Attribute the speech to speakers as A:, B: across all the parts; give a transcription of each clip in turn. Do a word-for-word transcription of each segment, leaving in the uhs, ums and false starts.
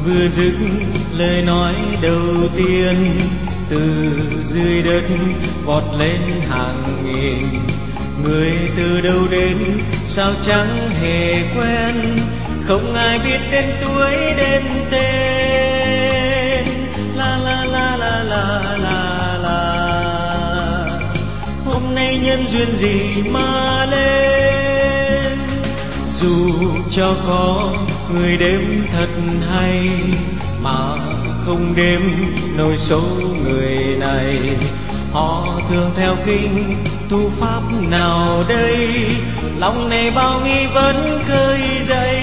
A: vừa dứt lời nói đầu tiên, từ dưới đất vọt lên hàng nghìn người. Từ đâu đến sao chẳng hề quen, không ai biết đến tuổi đến tên. La la la la la la la, hôm nay nhân duyên gì mà lên. Dù cho có người đếm thật hay, mà không đếm nổi số người này. Họ thường theo kinh tu pháp nào đây, lòng này bao nghi vấn khơi dậy.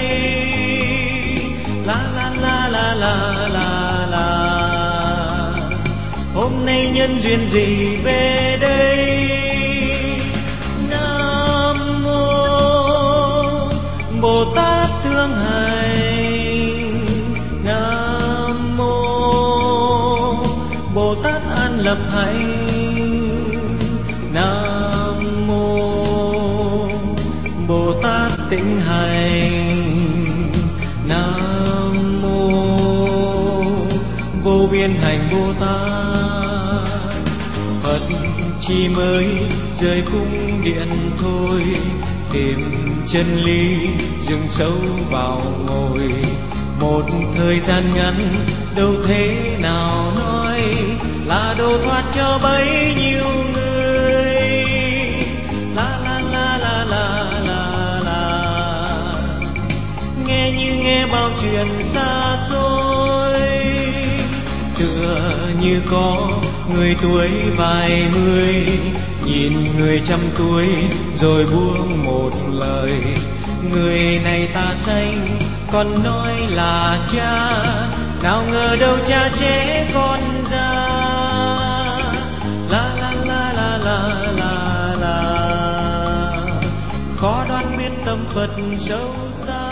A: La la la la la la la, hôm nay nhân duyên gì về đây. Nam mô Bồ Tát thương hành, Nam mô Bồ Tát an lập hạnh, Nam mô Bồ Tát tịnh hành, Nam mô vô biên hành Bồ Tát. Phật chỉ mới rời cung điện thôi, tìm chân lý dừng sâu vào ngồi. Một thời gian ngắn đâu thế nào nói, là độ thoát cho bấy nhiêu người. La la la la la la la, nghe như nghe bao chuyện xa xôi. Tựa như có người tuổi vài mươi, nhìn người trăm tuổi rồi buông một lời. Người này ta sanh còn nói là cha, nào ngờ đâu cha trẻ con ra. La la la la la la la, khó đoán biết tâm Phật sâu xa.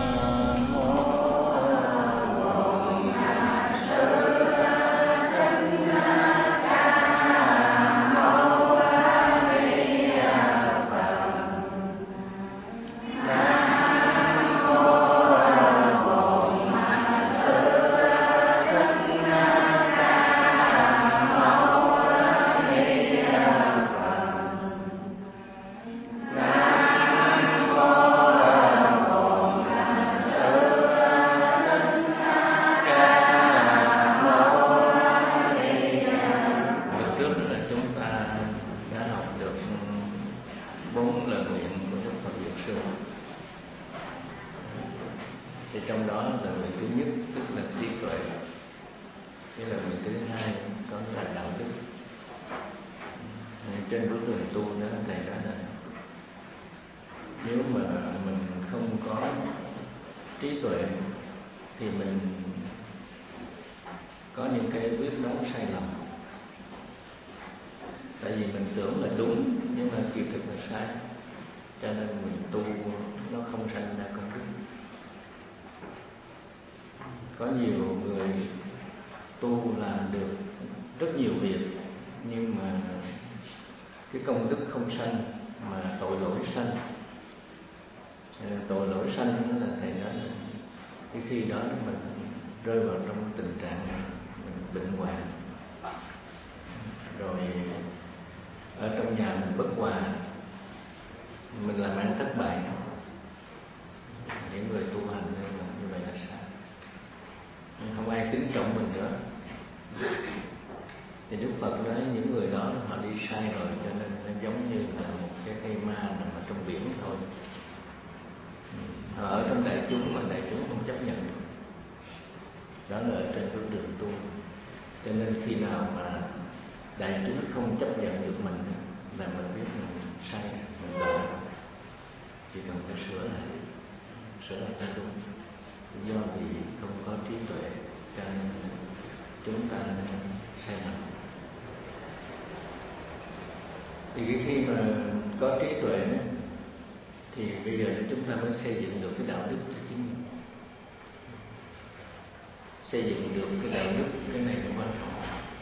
B: Thì trong đó là nguyện thứ nhất tức là trí tuệ, cái là nguyện thứ hai có là đạo đức. Trên bước đường tu đó thầy nói là nếu mà mình không có trí tuệ thì mình có những cái quyết đoán sai lầm, tại vì mình tưởng là đúng nhưng mà kỳ thực là sai, cho nên mình tu nó không sanh ra công đức. Có nhiều người tu làm được rất nhiều việc nhưng mà cái công đức không sanh mà tội lỗi sanh. Tội lỗi sanh là thầy nói là cái khi đó mình rơi vào trong tình trạng mình bệnh hoạn, rồi ở trong nhà mình bất hòa, mình làm ăn thất bại. Những người tu hành nên là như vậy là sai, không ai kính trọng mình nữa. Thì Đức Phật nói những người đó họ đi sai rồi, cho nên nó giống như là một cái cây ma nằm ở trong biển thôi. Họ ở trong đại chúng mà đại chúng không chấp nhận được. Đó là ở trên con đường tu. Cho nên khi nào mà đại chúng không chấp nhận được mình là mình biết mình sai, mình lỗi, chỉ cần phải sửa lại, sửa lại cho đúng. Do vì không có trí tuệ cho nên chúng ta sai lầm. Thì cái khi mà có trí tuệ đó, thì bây giờ chúng ta mới xây dựng được cái đạo đức cho chính mình. Xây dựng được cái đạo đức, cái này cũng quan trọng.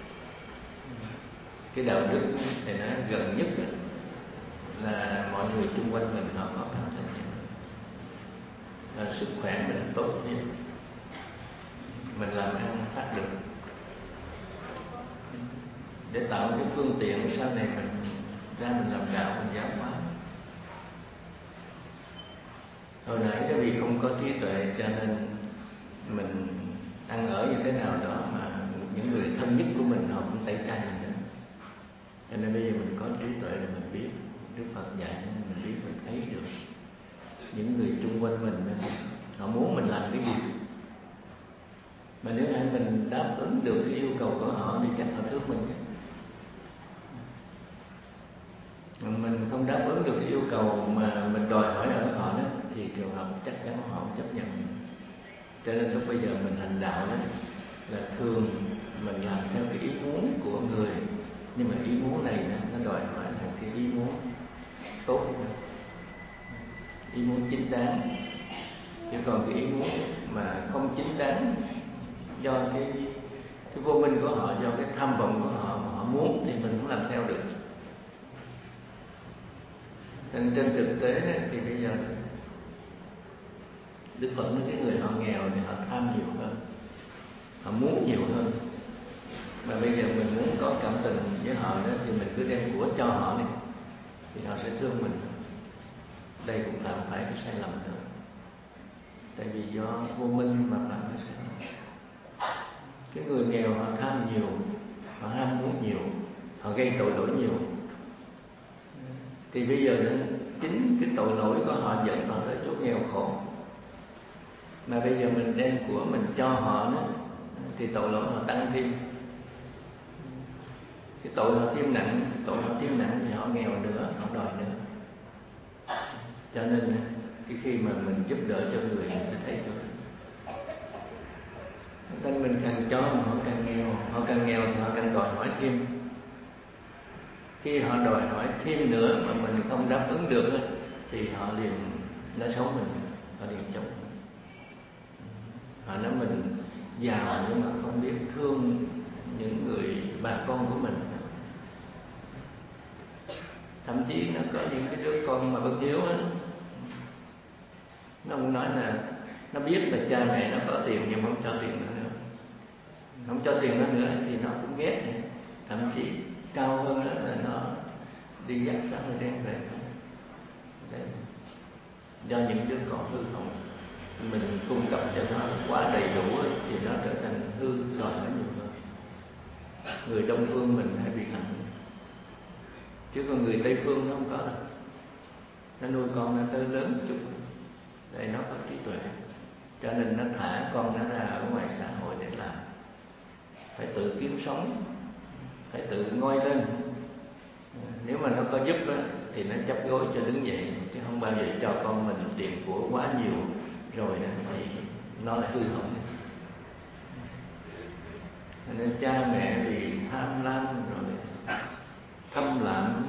B: Cái đạo đức thì nó gần nhất là mọi người xung quanh mình họ có cảm tình, là sức khỏe mình tốt thêm. mình làm ăn phát được, để tạo cái phương tiện sau này mình ra mình làm đạo, mình giáo hóa. Hồi nãy cái vì không có trí tuệ cho nên mình ăn ở như thế nào đó mà những người thân nhất của mình họ cũng tẩy chay mình nữa. Cho nên bây giờ mình có trí tuệ là mình biết, Đức Phật dạy nên mình biết, mình thấy được những người chung quanh mình đó, họ muốn mình làm cái gì. Mà nếu hãy mình đáp ứng được cái yêu cầu của họ thì chắc họ thương mình chứ. Mà mình không đáp ứng được cái yêu cầu mà mình đòi hỏi ở họ đó thì trường hợp chắc chắn họ không chấp nhận. Cho nên lúc bây giờ mình hành đạo đó là thường mình làm theo cái ý muốn của người, nhưng mà ý muốn này nó đòi hỏi là cái ý muốn tốt, ý muốn chính đáng. Chứ còn cái ý muốn mà không chính đáng do cái cái vô minh của họ, do cái tham vọng của họ mà họ muốn thì mình cũng làm theo được. Nên trên thực tế đó, thì bây giờ Đức Phật nói cái người họ nghèo thì họ tham nhiều hơn, họ muốn nhiều hơn. Mà bây giờ mình muốn có cảm tình với họ đó thì mình cứ đem của cho họ đi, thì họ sẽ thương mình. Đây cũng phạm phải cái sai lầm nữa. Tại vì do vô minh mà phạm phải sai lầm. Cái người nghèo họ tham nhiều, họ ham muốn nhiều, họ gây tội lỗi nhiều. Thì bây giờ chính cái tội lỗi của họ dẫn họ tới chỗ nghèo khổ. Mà bây giờ mình đem của mình cho họ đó, thì tội lỗi họ tăng thêm. Cái tội họ thêm nặng, tội họ thêm nặng thì họ nghèo nữa, họ đòi nữa. Cho nên cái khi mà mình giúp đỡ cho người, mình phải thấy chỗ đó. Nên mình càng cho mà họ càng nghèo, họ càng nghèo thì họ càng đòi hỏi thêm. Khi họ đòi hỏi thêm nữa mà mình không đáp ứng được thì họ liền nói xấu mình, họ liền chống mình. Họ nói mình giàu nhưng mà không biết thương những người bà con của mình. Thậm chí nó có những cái đứa con mà bất hiếu á, nó cũng nói là nó biết là cha mẹ nó có tiền nhưng không cho tiền nó nữa, không cho tiền nó nữa thì nó cũng ghét này. Thậm chí cao hơn đó là nó đi dắt sáng rồi đem về. Đấy. Do những đứa con hư hỏng mình cung cấp cho nó quá đầy đủ ấy, thì nó trở thành hư, đòi hỏi nhiều hơn. Người Đông phương mình hay bị nặng, chứ còn người Tây phương nó không có đâu. Nó nuôi con nó tới lớn chút để nó có trí tuệ, cho nên nó thả con nó ra ở ngoài xã hội để làm, phải tự kiếm sống, phải tự ngoi lên. Nếu mà nó có giúp đó, thì nó chấp gối cho đứng dậy, chứ không bao giờ cho con mình tiền của quá nhiều rồi đó thì nó lại hư hỏng. Nên cha mẹ vì tham lam rồi thâm lạm,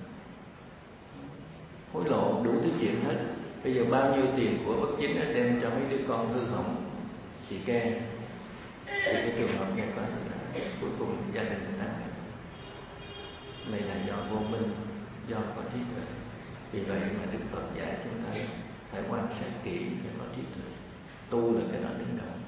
B: hối lộ đủ thứ chuyện hết. Bây giờ bao nhiêu tiền của bất chính đã đem cho mấy đứa con hư hỏng xì ke, thì cái trường hợp này có là cuối cùng gia đình tan nát. Này là do vô minh, do có trí tuệ. Vì vậy mà Đức Phật dạy chúng ta phải quan sát kỹ, phải có trí tuệ. Tu là cái đó đứng đầu.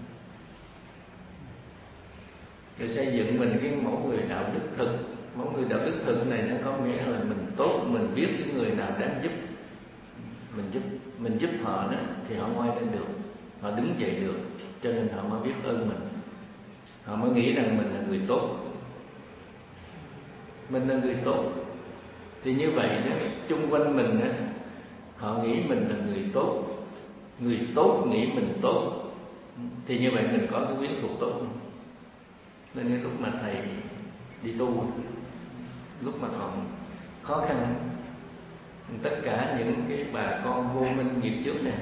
B: Để xây dựng mình cái mẫu người đạo đức thực. Mẫu người đạo đức thực này nó có nghĩa là mình tốt, mình biết cái người nào đáng giúp, mình giúp mình giúp họ đó thì họ ngoi lên được, họ đứng dậy được, cho nên họ mới biết ơn mình, họ mới nghĩ rằng mình là người tốt, mình là người tốt. Thì như vậy đó, chung quanh mình đó, họ nghĩ mình là người tốt, người tốt nghĩ mình tốt, thì như vậy mình có cái quyến thuộc tốt. Nên cái lúc mà thầy đi tu, lúc mà còn khó khăn, tất cả những cái bà con vô minh nghiệp trước này,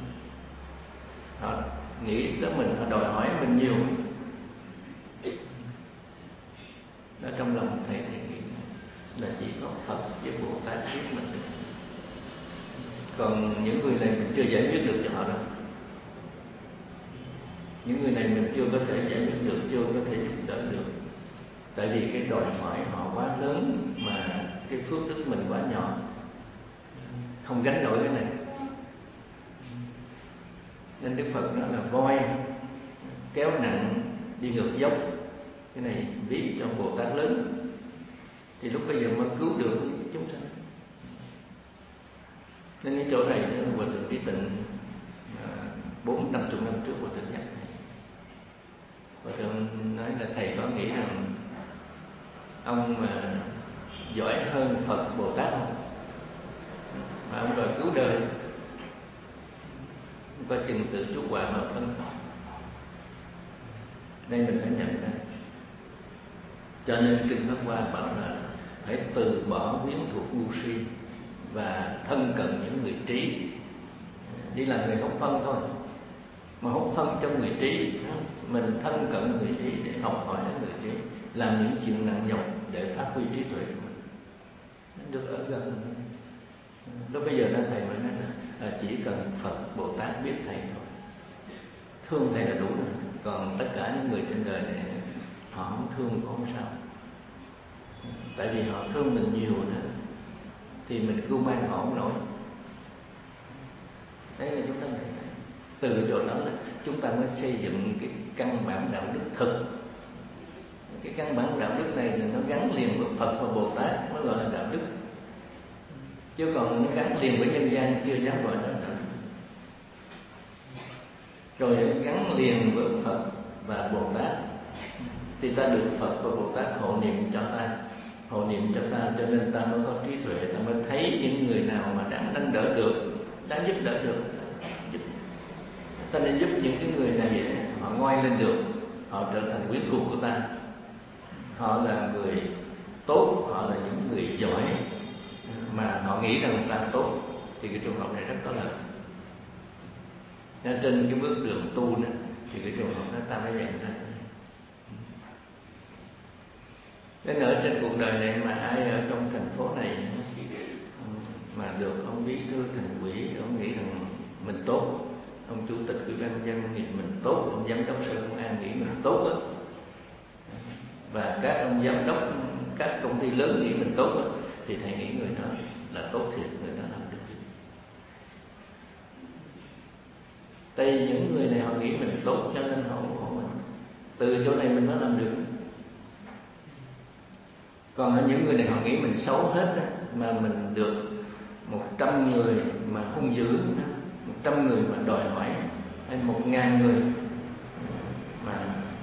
B: họ nghĩ tới mình, họ đòi hỏi mình nhiều. Đó, trong lòng thầy thầy nghĩ là chỉ có Phật với Bồ Tát biết mình được. Còn những người này mình chưa giải quyết được cho họ đâu. Những người này mình chưa có thể giải quyết được, chưa có thể giúp đỡ được. Tại vì cái đòi hỏi họ quá lớn mà cái phước đức mình quá nhỏ, không gánh nổi cái này. Nên Đức Phật nói là voi kéo nặng đi ngược dốc, cái này ví cho Bồ Tát lớn, thì lúc bây giờ mới cứu được chúng sanh. Nên cái chỗ này Hòa Thượng Trí Tịnh bốn năm chục năm trước Hòa Thượng nhắc thầy. Hòa Thượng nói là thầy có nghĩ rằng ông mà giỏi hơn Phật Bồ Tát không, mà ông đòi cứu đời, ông có chừng tự chuốc họa vào thân. Đây mình phải nhận ra. Cho nên Kinh Pháp Hoa bảo là phải từ bỏ quyến thuộc ngu si và thân cận những người trí. Đi làm người học phân thôi, mà học phân cho người trí, mình thân cận người trí để học hỏi ở người trí, làm những chuyện nặng nhọc để phát huy trí tuệ của mình, được ở gần. Lúc bây giờ thầy mới nói là chỉ cần Phật Bồ Tát biết thầy thôi, thương thầy là đủ rồi. Còn tất cả những người trên đời này họ không thương cũng không sao, tại vì họ thương mình nhiều nữa thì mình cứu mang họ không nổi. Đấy là chúng ta thấy từ chỗ đó là chúng ta mới xây dựng cái căn bản đạo đức thực. Cái căn bản đạo đức này là nó gắn liền với Phật và Bồ Tát mới gọi là đạo đức, chứ còn nó gắn liền với nhân gian chưa dám gọi là đạo đức. Rồi gắn liền với Phật và Bồ Tát thì ta được Phật và Bồ Tát hộ niệm cho ta, hộ niệm cho ta, cho nên ta mới có trí tuệ, ta mới thấy những người nào mà đáng nâng đỡ được, đáng giúp đỡ được, giúp. Ta nên giúp những cái người này họ ngoi lên được, họ trở thành quyến thuộc của ta, họ là người tốt, họ là những người giỏi mà họ nghĩ rằng ta tốt, thì cái trường hợp này rất có lợi. Nên trên cái bước đường tu đó, thì cái trường hợp đó ta mới nhận ra. Nên ở trên cuộc đời này mà ai ở trong thành phố này mà được ông bí thư thành ủy, ông nghĩ rằng mình tốt, ông chủ tịch ủy ban nhân dân nghĩ mình tốt, ông giám đốc sở công an nghĩ mình tốt đó, và các ông giám đốc các công ty lớn nghĩ mình tốt đó, thì thầy nghĩ người đó là tốt thiệt, người đó làm được. Tại vì những người này họ nghĩ mình tốt cho nên họ ủng hộ mình, từ chỗ này mình mới làm được. Còn những người này họ nghĩ mình xấu hết đó, mà mình được một trăm người mà hung dữ, một trăm người mà đòi hỏi, hay một ngàn người mà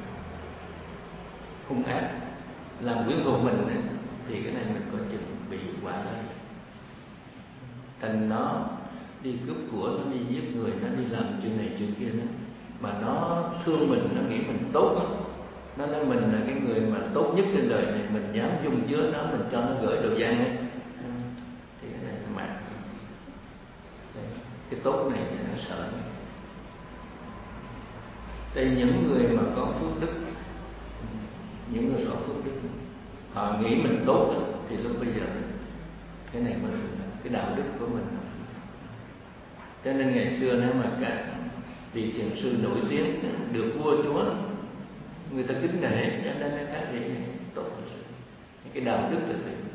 B: hung ác làm quyến thuộc mình ấy, thì cái này mình có chừng bị quả lây. Thành nó đi cướp của, nó đi giết người, nó đi làm chuyện này chuyện kia đó, mà nó thương mình, nó nghĩ mình tốt đó. Nó nói mình là cái người mà tốt nhất trên đời này, mình dám dung chứa nó, mình cho nó gửi đồ gian ấy. Thì cái này là mạng. Cái tốt này thì nó sợ. Tại những người mà có phước đức, những người có phước đức, họ nghĩ mình tốt đó, thì lúc bây giờ cái này mới là cái đạo đức của mình. Cho nên ngày xưa nếu mà các vị thiền sư nổi tiếng được vua chúa người ta kính nể, cho nên các vị tốt thật sự. Cái đạo đức là gì?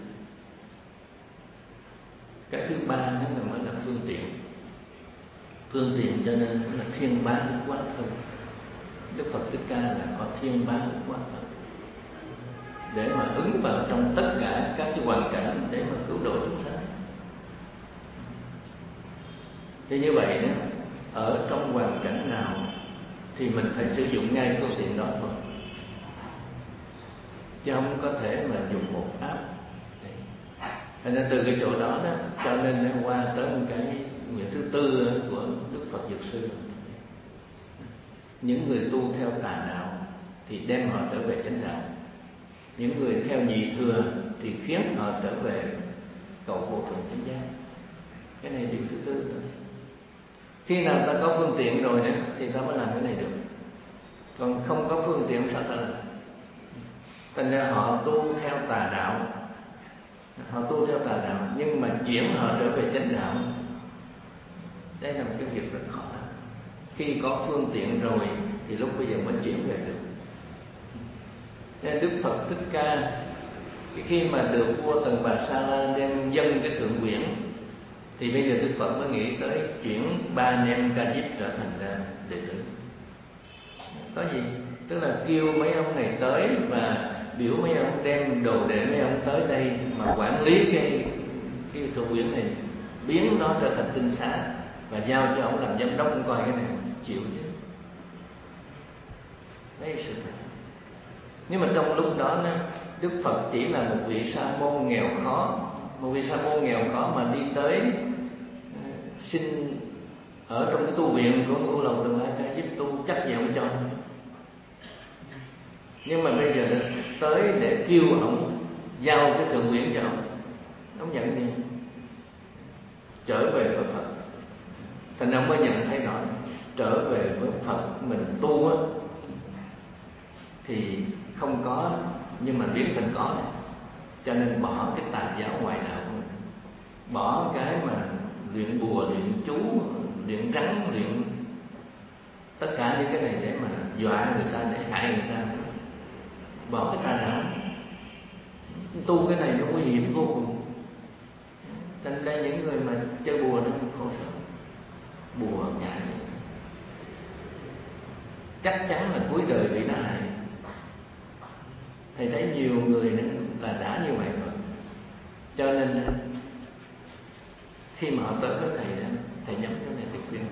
B: Cái thứ ba nó là mới là phương tiện. Phương tiện cho nên nó là thiên bá ức quá thân. Đức Phật Thích Ca là có thiên bá ức quá thân, để mà ứng vào trong tất cả các cái hoàn cảnh để mà cứu độ chúng sanh. Thì như vậy đó, ở trong hoàn cảnh nào thì mình phải sử dụng ngay phương tiện đó thôi, chứ không có thể mà dùng một pháp. Cho nên từ cái chỗ đó đó, cho nên nó qua tới một cái nguyện thứ tư của Đức Phật Dược Sư. Những người tu theo tà đạo thì đem họ trở về chánh đạo. Những người theo nhị thừa thì khiến họ trở về cầu vô thượng chánh giác. Cái này điều thứ tư thôi. Khi nào ta có phương tiện rồi đó thì ta mới làm cái này được. Còn không có phương tiện sao ta làm? Thành ra họ tu theo tà đạo, họ tu theo tà đạo nhưng mà chuyển họ trở về chánh đạo, đây là một cái việc rất khó làm. Khi có phương tiện rồi thì lúc bây giờ mới chuyển về được. Nên Đức Phật Thích Ca khi mà được vua Tần Bà Sa La đem dâng cái thượng quyển, thì bây giờ Đức Phật mới nghĩ tới chuyển ba anh em Ca Diếp trở thành đệ tử. có gì, tức là kêu mấy ông này tới và biểu mấy ông đem đồ để mấy ông tới đây mà quản lý cái cái thượng uyển này, biến nó trở thành tinh xá và giao cho ông làm giám đốc, ông coi cái này chịu chứ. Đấy là sự thật. Nhưng mà trong lúc đó Đức Phật chỉ là một vị sa môn nghèo khó, một vị sa môn nghèo khó mà đi tới xin ở trong cái tu viện của Ngũ Lầu Tần A Ca giúp tu, chắc gì ông cho. Nhưng mà bây giờ tới để kêu ông giao cái thượng uyển cho ông, ông nhận gì? Trở về với Phật. Thành ông mới nhận thấy rõ, trở về với Phật mình tu á thì không có, nhưng mà biến thành có này. Cho nên bỏ cái tà giáo ngoại đạo của mình, bỏ cái mà luyện bùa, luyện chú, luyện rắn, luyện tất cả những cái này để mà dọa người ta, để hại người ta. Bỏ cái tà đạo, tu cái này nó nguy hiểm vô cùng. Thành đây những người mà chơi bùa nó khổ sở. Bùa ngại chắc chắn là cuối đời bị nó hại. Thầy thấy nhiều người là đã như vậy rồi. Cho nên khi mà họ tới với thầy, thầy nhắm cái này thì khuyên: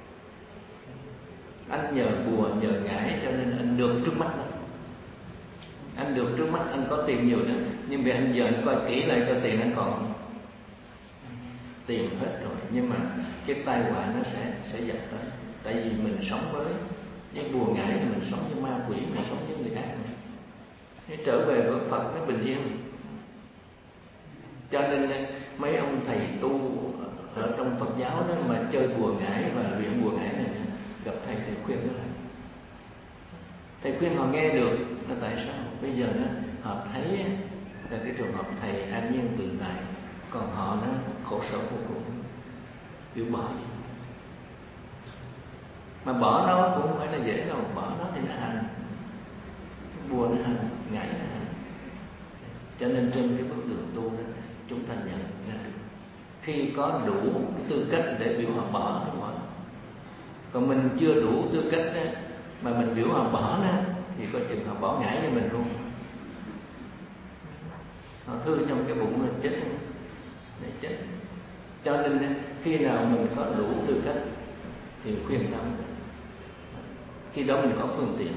B: anh nhờ bùa, nhờ ngải cho nên anh được trước mắt đó. Anh được trước mắt, anh có tiền nhiều nữa. Nhưng vì anh giờ anh coi kỹ lại coi tiền anh còn không? Tiền hết rồi. Nhưng mà cái tai họa nó sẽ sẽ dập tới. Tại vì mình sống với với bùa ngải, mình sống với ma quỷ, mình sống với người ác này. Để trở về với Phật nó bình yên. Cho nên mấy ông thầy tu ở trong Phật giáo đó mà chơi bùa ngải và luyện bùa ngải này, gặp thầy thì khuyên đó là thầy khuyên họ nghe được là tại sao bây giờ đó, họ thấy là cái trường hợp thầy an nhiên tự tại, còn họ nó khổ sở vô cùng, chịu bỏ đi. Mà bỏ nó cũng không phải là dễ đâu, bỏ nó thì nó hành, bùa nó hành, ngải nó hành. Cho nên trên cái bước đường tu đó, chúng ta nhận ra được khi có đủ cái tư cách để biểu họ bỏ thì bỏ. Còn mình chưa đủ tư cách đó, mà mình biểu họ bỏ đó, thì coi chừng họ bỏ ngải cho mình luôn. Họ thư trong cái bụng là chết, để chết. Cho nên khi nào mình có đủ tư cách thì khuyên tâm, khi đó mình có phương tiện.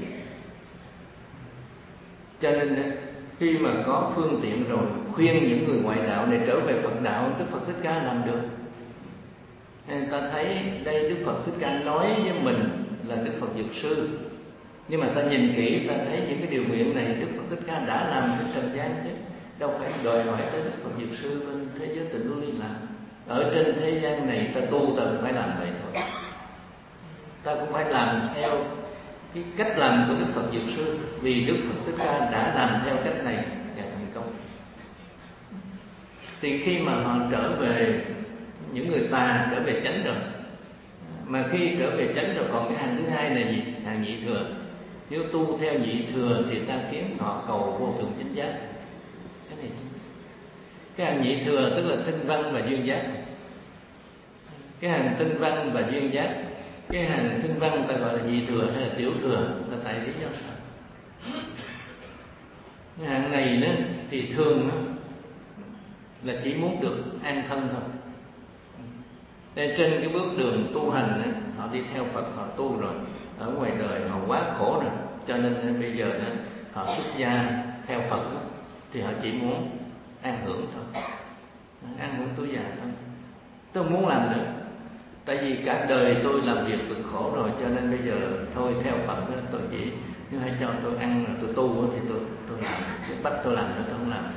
B: Cho nên khi mà có phương tiện rồi, khuyên những người ngoại đạo này trở về Phật đạo, Đức Phật Thích Ca làm được. Người ta thấy đây Đức Phật Thích Ca nói với mình là Đức Phật Dược Sư, nhưng mà ta nhìn kỹ ta thấy những cái điều nguyện này Đức Phật Thích Ca đã làm trên trần gian chứ đâu phải đòi hỏi tới Đức Phật Dược Sư bên thế giới Tịnh Lưu Ly làm. Ở trên thế gian này ta tu ta cũng phải làm vậy thôi, ta cũng phải làm theo cái cách làm của Đức Phật Dược Sư, vì Đức Phật Thích Ca đã làm theo cách này và thành công. Thì khi mà họ trở về, những người tà trở về chánh rồi, mà khi trở về chánh rồi còn cái hàng thứ hai là gì? Hàng nhị thừa. Nếu tu theo nhị thừa thì ta khiến họ cầu vô thượng chánh giác. Cái này cái hàng nhị thừa tức là tinh văn và duyên giác. Cái hàng tinh văn và duyên giác, cái hàng tinh văn ta gọi là nhị thừa hay là tiểu thừa là tại lý do sao? Cái hàng này đó thì thường đó, là chỉ muốn được an thân thôi. Nên trên cái bước đường tu hành đó, họ đi theo Phật, họ tu rồi, ở ngoài đời họ quá khổ rồi, cho nên bây giờ đó, họ xuất gia theo Phật đó, thì họ chỉ muốn an hưởng thôi, an hưởng tuổi già thôi. Tôi muốn làm nữa, tại vì cả đời tôi làm việc cực khổ rồi, cho nên bây giờ thôi theo Phật đó, tôi chỉ nếu hãy cho tôi ăn rồi tôi tu thì tôi tôi làm, chứ bắt tôi làm nữa tôi không làm,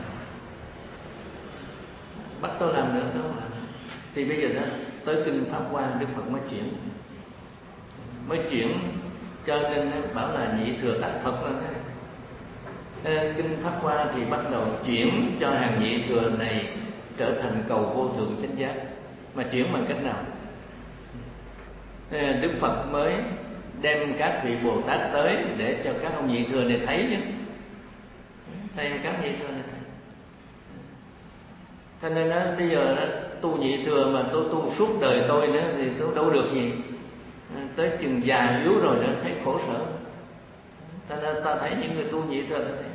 B: bắt tôi làm nữa tôi không làm. Thì bây giờ đó tới kinh Pháp Hoa Đức Phật mới chuyển, mới chuyển cho nên bảo là nhị thừa tác Phật lên đấy. Nên kinh Pháp Hoa thì bắt đầu chuyển cho hàng nhị thừa này trở thành cầu vô thượng chánh giác. Mà chuyển bằng cách nào? Đức Phật mới đem các vị Bồ Tát tới để cho các ông nhị thừa này thấy chứ, thấy các nhị thừa này thấy. Cho nên đó, bây giờ đó, tu nhị thừa mà tôi tu suốt đời tôi nữa thì tôi đâu được gì. Tới chừng già yếu rồi nữa thấy khổ sở, Ta, ta thấy những người tu nhị thừa ta thấy.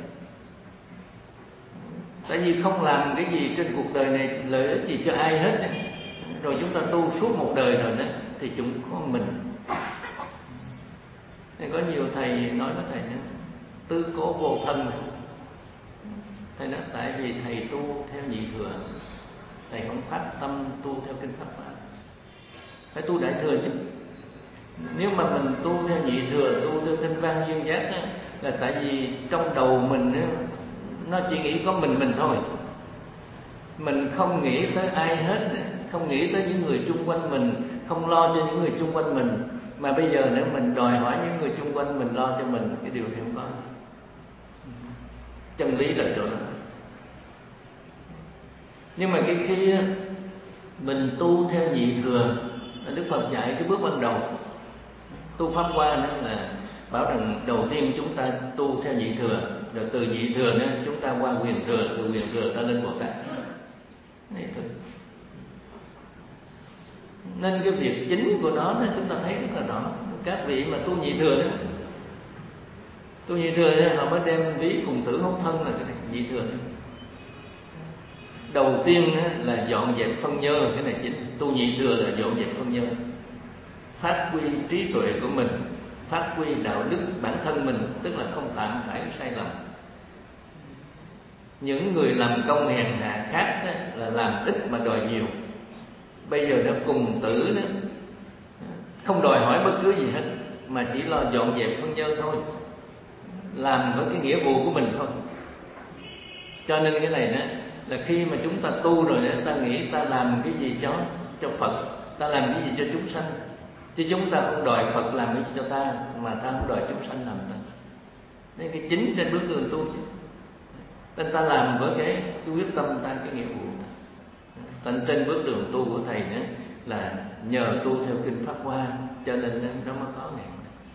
B: Tại vì không làm cái gì trên cuộc đời này lợi ích gì cho ai hết. Rồi chúng ta tu suốt một đời rồi đó thì chúng có mình. Nên có nhiều thầy nói với thầy nữa, tư cố vô thân này. Thầy nói tại vì thầy tu theo nhị thừa, thầy không phát tâm tu theo kinh Pháp Hoa, phải tu đại thừa chứ. Nếu mà mình tu theo nhị thừa, tu theo tinh văn duyên giác đó, là tại vì trong đầu mình đó, nó chỉ nghĩ có mình mình thôi. Mình không nghĩ tới ai hết, không nghĩ tới những người chung quanh mình, không lo cho những người chung quanh mình. Mà bây giờ nếu mình đòi hỏi những người chung quanh mình lo cho mình, cái điều này không có. Chân lý là chỗ đó. Nhưng mà cái khi mình tu theo nhị thừa, Đức Phật dạy cái bước ban đầu tu Pháp Hoa đó là bảo rằng đầu tiên chúng ta tu theo nhị thừa, rồi từ nhị thừa đó chúng ta qua huyền thừa, từ huyền thừa ta lên Bồ Tát. Này thôi. Nên cái việc chính của nó đó, chúng ta thấy rất là rõ. Các vị mà tu nhị thừa đó, tu nhị thừa đó, họ mới đem ví cùng tử hốt thân là cái này, nhị thừa đó. Đầu tiên đó là dọn dẹp phân nhơ, cái này chính. Tu nhị thừa là dọn dẹp phân nhơ, phát huy trí tuệ của mình, phát huy đạo đức bản thân mình, tức là không phạm phải sai lầm. Những người làm công hèn hạ khác đó, là làm ít mà đòi nhiều. Bây giờ nó cùng tử đó, không đòi hỏi bất cứ gì hết, mà chỉ lo dọn dẹp phân nhơ thôi, làm với cái nghĩa vụ của mình thôi. Cho nên cái này đó là khi mà chúng ta tu rồi đó, ta nghĩ ta làm cái gì cho cho Phật, ta làm cái gì cho chúng sanh, chứ chúng ta không đòi Phật làm cái gì cho ta, mà ta không đòi chúng sanh làm ta. Đây cái chính trên bước đường tu chứ. Nên ta làm với cái, cái quyết tâm ta, cái nghĩa vụ ta. Nên trên bước đường tu của thầy nữa là nhờ tu theo kinh Pháp Hoa, cho nên nó mới có ngày.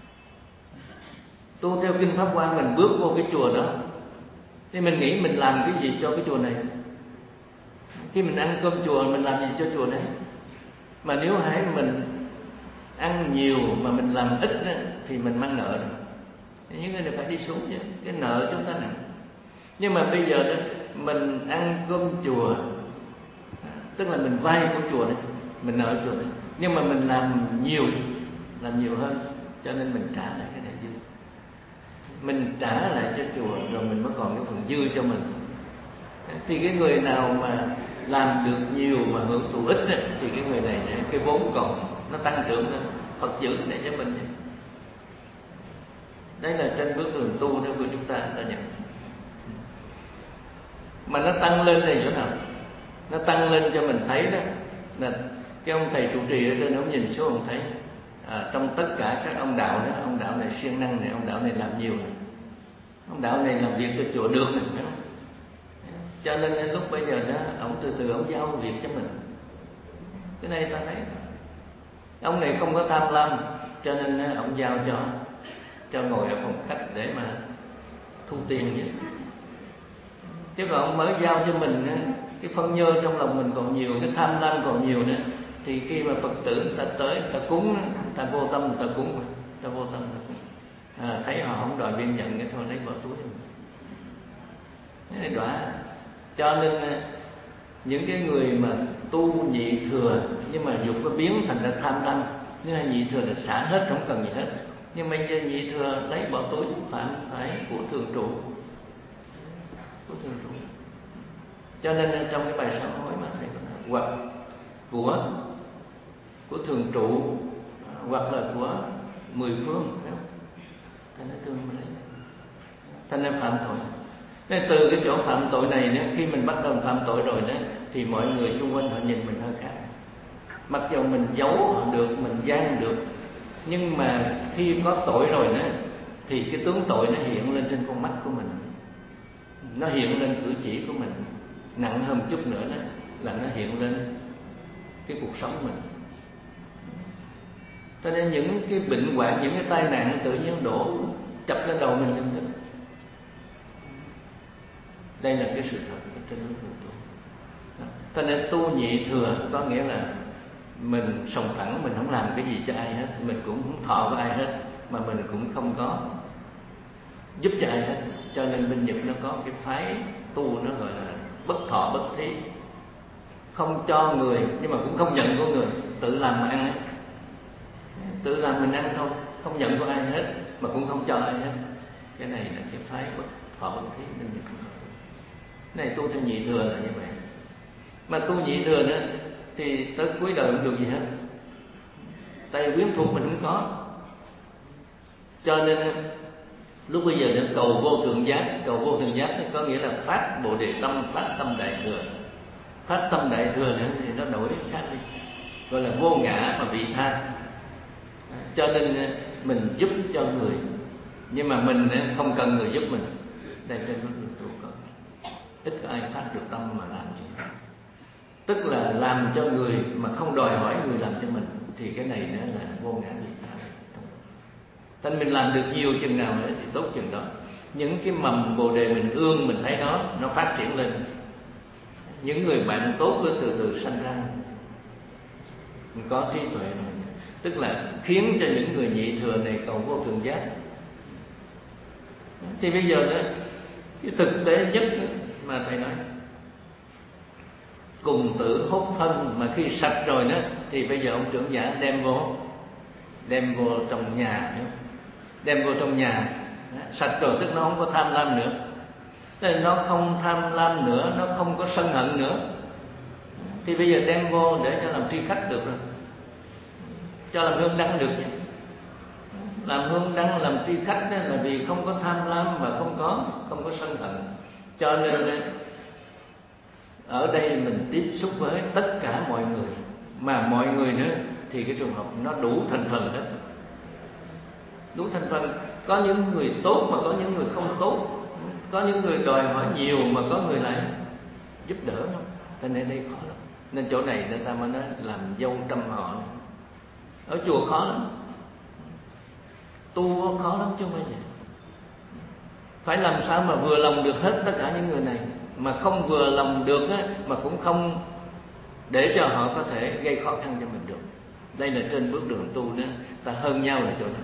B: Tu theo kinh Pháp Hoa, mình bước vô cái chùa đó thì mình nghĩ mình làm cái gì cho cái chùa này. Khi mình ăn cơm chùa, mình làm gì cho chùa đấy. Mà nếu hãy mình ăn nhiều mà mình làm ít đó, thì mình mang nợ rồi. Những người này phải đi xuống chứ, cái nợ chúng ta nặng. Nhưng mà bây giờ đó, mình ăn cơm chùa, tức là mình vay của chùa đấy, mình nợ chùa đấy, nhưng mà mình làm nhiều, làm nhiều hơn, cho nên mình trả lại cái này dư. Mình trả lại cho chùa rồi mình mới còn cái phần dư cho mình. Thì cái người nào mà làm được nhiều mà hưởng thụ ít ấy, thì cái người này cái vốn còn nó tăng trưởng lên. Phật giữ cái này cho mình. Đấy là trên bước đường tu đó của chúng ta, ta nhận. Mà nó tăng lên này chỗ nào? Nó tăng lên cho mình thấy đó là cái ông thầy trụ trì ở trên, ông nhìn xuống ông thấy à, trong tất cả các ông đạo đó, ông đạo này siêng năng này, ông đạo này làm nhiều này, ông đạo này làm việc cho chùa được này, phải không? Cho nên đến lúc bây giờ đó, ông từ từ ông giao việc cho mình. Cái này ta thấy ông này không có tham lam, cho nên ông giao cho cho ngồi ở phòng khách để mà thu tiền vậy. Chứ còn ông mới giao cho mình cái phân nhơ trong lòng mình còn nhiều, cái tham lam còn nhiều nữa, thì khi mà Phật tử người ta tới, người ta cúng, người ta vô tâm, người ta cúng, người ta vô tâm, người ta cúng. À, thấy họ không đòi biên nhận cái thôi lấy vào túi. Cái này đọa. Cho nên những cái người mà tu nhị thừa nhưng mà dục có biến thành ra tham lam, nhưng mà nhị thừa là xả hết, không cần gì hết. Nhưng mà nhị thừa lấy bỏ túi phạm phải của thường trụ, của thường trụ. Cho nên trong cái bài sám hối mà thầy có nói hoặc của của thường trụ, hoặc là của mười phương, thành ra thương lấy, thành ra phạm tội. Nên từ cái chỗ phạm tội này nữa, khi mình bắt đầu phạm tội rồi đó, thì mọi người xung quanh họ nhìn mình hơi khác. Mặc dù mình giấu họ được, mình gian được, nhưng mà khi có tội rồi đó, thì cái tướng tội nó hiện lên trên con mắt của mình, nó hiện lên cử chỉ của mình, nặng hơn chút nữa đó là nó hiện lên cái cuộc sống mình. Cho nên những cái bệnh hoạn, những cái tai nạn tự nhiên đổ chập lên đầu mình linh tinh. Đây là cái sự thật trên hướng tu. Cho nên tu nhị thừa có nghĩa là mình sòng phẳng, mình không làm cái gì cho ai hết, mình cũng không thọ với ai hết, mà mình cũng không có giúp cho ai hết. Cho nên bên Nhật nó có cái phái tu nó gọi là bất thọ bất thí, không cho người nhưng mà cũng không nhận của người, tự làm mà ăn ấy. Tự làm mình ăn thôi, không nhận của ai hết mà cũng không cho ai hết. Cái này là cái phái bất thọ bất thí bên Nhật. Cái này tu theo nhị thừa là như vậy. Mà tu nhị thừa nữa thì tới cuối đời không được gì hết, tại quyến thuộc mình không có. Cho nên lúc bây giờ nó cầu vô thượng giác. Cầu vô thượng giác có nghĩa là phát bồ đề tâm, phát tâm đại thừa. Phát tâm đại thừa nữa thì nó đổi khác đi, gọi là vô ngã mà vị tha. Cho nên mình giúp cho người, nhưng mà mình không cần người giúp mình. Đây trên bước đường tu có ít có ai phát được tâm mà làm chuyện đó. Tức là làm cho người mà không đòi hỏi người làm cho mình, thì cái này đó là vô ngã vị tha. Thành mình làm được nhiều chừng nào nữa thì tốt chừng đó. Những cái mầm bồ đề mình ương, mình thấy nó nó phát triển lên. Những người bạn tốt cứ từ từ sanh ra, mình có trí tuệ rồi, tức là khiến cho những người nhị thừa này cầu vô thượng giác. Thì bây giờ đó, cái thực tế nhất mà thầy nói, cùng tử hốt phân, mà khi sạch rồi đó thì bây giờ ông trưởng giả đem vô đem vô trong nhà nữa. Đem vô trong nhà sạch rồi, tức nó không có tham lam nữa. Tức nó không tham lam nữa, nó không có sân hận nữa. Thì bây giờ đem vô để cho làm tri khách được rồi, cho làm hương đăng được. Làm hương đăng, làm tri khách đó là vì không có tham lam và không có không có sân hận. Cho nên ở đây mình tiếp xúc với tất cả mọi người, mà mọi người nữa thì cái trường hợp nó đủ thành phần hết. Đủ thành phần. Có những người tốt mà có những người không tốt. Có những người đòi hỏi nhiều mà có người lại giúp đỡ không. Thế nên đây khó lắm. Nên chỗ này người ta mới nói làm dâu trăm họ. Ở chùa khó lắm, tu khó lắm chứ không phải vậy. Phải làm sao mà vừa lòng được hết tất cả những người này, mà không vừa lòng được á, mà cũng không để cho họ có thể gây khó khăn cho mình được. Đây là trên bước đường tu đó, ta hơn nhau là chỗ đó.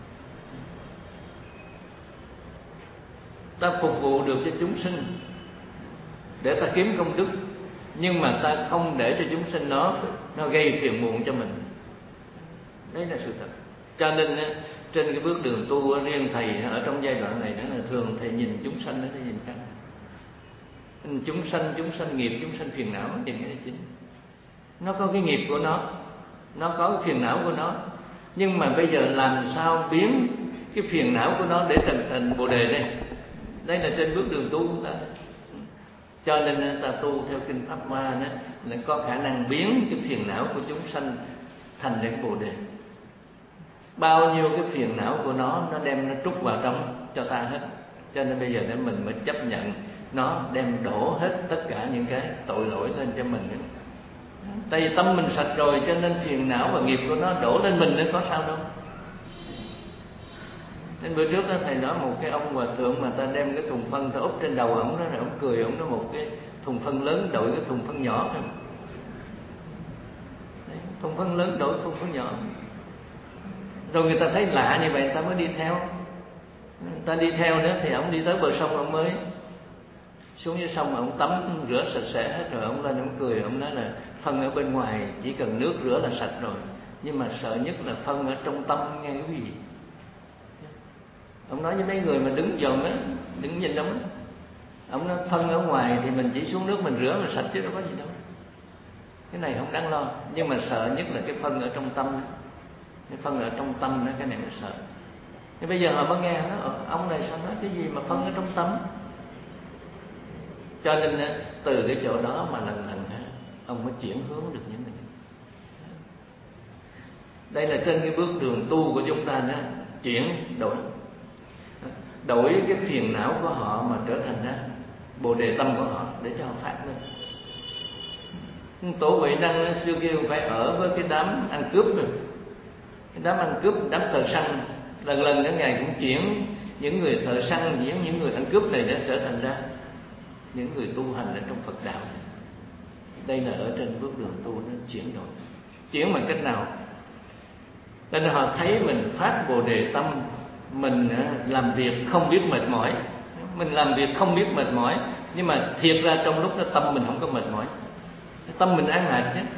B: Ta phục vụ được cho chúng sinh để ta kiếm công đức, nhưng mà ta không để cho chúng sinh nó nó gây phiền muộn cho mình. Đấy là sự thật. Cho nên trên cái bước đường tu riêng thầy ở trong giai đoạn này đó là thường thầy nhìn chúng sanh đó, thầy nhìn khác. Chúng sanh, chúng sanh nghiệp, chúng sanh phiền não thì cái chính. Nó có cái nghiệp của nó, nó có cái phiền não của nó, nhưng mà bây giờ làm sao biến cái phiền não của nó để thành thành bồ đề đây. Đây là trên bước đường tu chúng ta. Cho nên ta tu theo kinh Pháp Hoa đó là có khả năng biến cái phiền não của chúng sanh thành đến bồ đề. Bao nhiêu cái phiền não của nó nó đem nó trút vào trong cho ta hết. Cho nên bây giờ để mình mới chấp nhận nó đem đổ hết tất cả những cái tội lỗi lên cho mình. Tại vì tâm mình sạch rồi, cho nên phiền não và nghiệp của nó đổ lên mình, nó có sao đâu. Nên bữa trước đó, thầy nói một cái ông hòa thượng mà ta đem cái thùng phân ta úp trên đầu ổng đó, rồi ổng cười, ổng nói một cái thùng phân lớn đội cái thùng phân nhỏ thôi. Đấy, thùng phân lớn đội thùng phân nhỏ. Rồi người ta thấy lạ như vậy, người ta mới đi theo. Người ta đi theo nữa thì ổng đi tới bờ sông, ổng mới xuống dưới sông, ổng tắm rửa sạch sẽ hết rồi, ổng lên ổng cười, ổng nói là phân ở bên ngoài chỉ cần nước rửa là sạch rồi, nhưng mà sợ nhất là phân ở trong tâm nghe cái gì. Ông nói với mấy người mà đứng dòm á, đứng nhìn ông á, ông nói phân ở ngoài thì mình chỉ xuống nước mình rửa là sạch chứ đâu có gì đâu. Cái này không đáng lo, nhưng mà sợ nhất là cái phân ở trong tâm đó. Cái phân ở trong tâm đó, cái này mới sợ. Thì bây giờ họ mới nghe nó, ông này sao nói cái gì mà phân ở trong tâm. Cho nên từ cái chỗ đó mà lần lần ông mới chuyển hướng được những cái này. Đây là trên cái bước đường tu của chúng ta đó, chuyển đổi đổi cái phiền não của họ mà trở thành ra bồ đề tâm của họ để cho họ phát lên. Tổ Huệ Năng xưa kia phải ở với cái đám ăn cướp rồi, cái đám ăn cướp, đám thợ săn, lần lần cả ngày cũng chuyển những người thợ săn, những những người ăn cướp này để trở thành ra những người tu hành ở trong Phật đạo. Đây là ở trên bước đường tu nó chuyển đổi. Chuyển bằng cách nào? Nên họ thấy mình phát bồ đề tâm mình làm việc không biết mệt mỏi, mình làm việc không biết mệt mỏi, nhưng mà thiệt ra trong lúc đó tâm mình không có mệt mỏi, tâm mình an lạc chứ.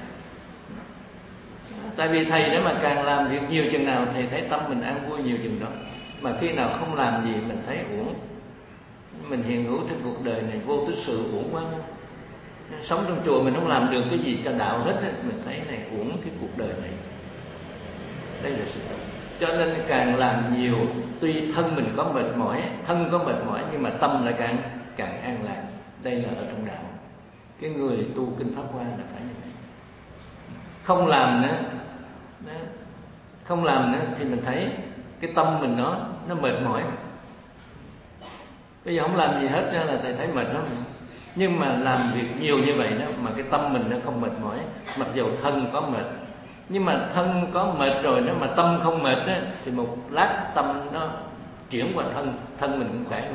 B: Tại vì thầy nếu mà càng làm việc nhiều chừng nào thầy thấy tâm mình an vui nhiều chừng đó. Mà khi nào không làm gì mình thấy uổng. Mình hiện hữu trên cuộc đời này vô tích sự uổng quá. Sống trong chùa mình không làm được cái gì cho đạo hết, mình thấy này uổng cái cuộc đời này. Đây là sự thật. Cho nên càng làm nhiều, tuy thân mình có mệt mỏi, thân có mệt mỏi, nhưng mà tâm lại càng càng an lạc. Đây là ở trong đạo. Cái người tu kinh Pháp Hoa là phải như vậy. Không làm nữa, không làm nữa thì mình thấy cái tâm mình nó nó mệt mỏi. Bây giờ không làm gì hết ra là thầy thấy mệt lắm. Nhưng mà làm việc nhiều như vậy đó mà cái tâm mình nó không mệt mỏi, mặc dù thân có mệt, nhưng mà thân có mệt rồi đó mà tâm không mệt đó, thì một lát tâm nó chuyển qua thân, thân mình cũng khỏe luôn.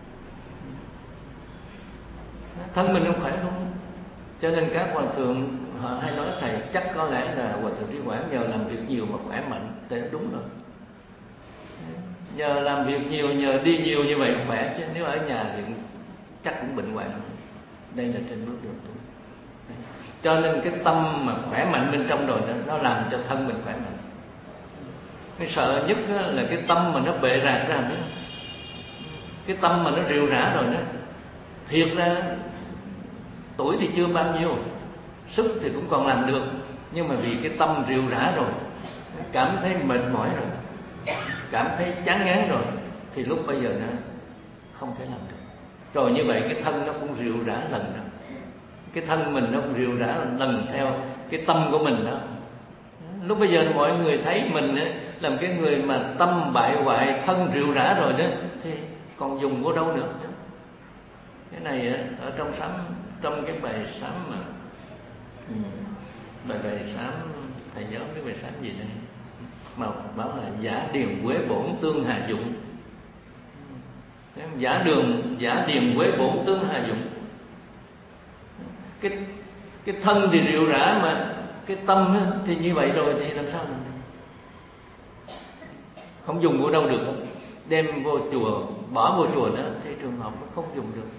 B: Thân mình cũng khỏe luôn. Cho nên các hòa thượng họ hay nói thầy chắc có lẽ là hòa thượng Trí Quảng nhờ làm việc nhiều mà khỏe mạnh. Thế đúng rồi. Nhờ làm việc nhiều, nhờ đi nhiều như vậy khỏe, chứ nếu ở nhà thì chắc cũng bệnh hoạn. Đây là trên bước đường tu. Cho nên cái tâm mà khỏe mạnh bên trong rồi đó, nó làm cho thân mình khỏe mạnh. Cái sợ nhất là cái tâm mà nó bệ rạc ra nữa. Cái tâm mà nó rượu rã rồi đó. Thiệt ra tuổi thì chưa bao nhiêu, sức thì cũng còn làm được, nhưng mà vì cái tâm rượu rã rồi, cảm thấy mệt mỏi rồi, cảm thấy chán ngán rồi, thì lúc bây giờ nó không thể làm được. Rồi như vậy cái thân nó cũng rượu rã lần đó. Cái thân mình nó cũng rượu rã lần theo cái tâm của mình đó. Lúc bây giờ mọi người thấy mình ấy, làm cái người mà tâm bại hoại, thân rượu rã rồi đó, thì còn dùng của đâu nữa. Cái này ở trong sám, trong cái bài sám mà ừ, bài bài sám thầy nhớ cái bài sám gì đây mà bảo là giả điền quế bổn tương hà dụng. Giả đường giả điền quế bổn tương hà dụng. Cái cái thân thì rượu rã mà cái tâm thì như vậy rồi thì làm sao mình không dùng của đâu được. Đem vô chùa, bỏ vô chùa đó thì trường hợp nó không dùng được.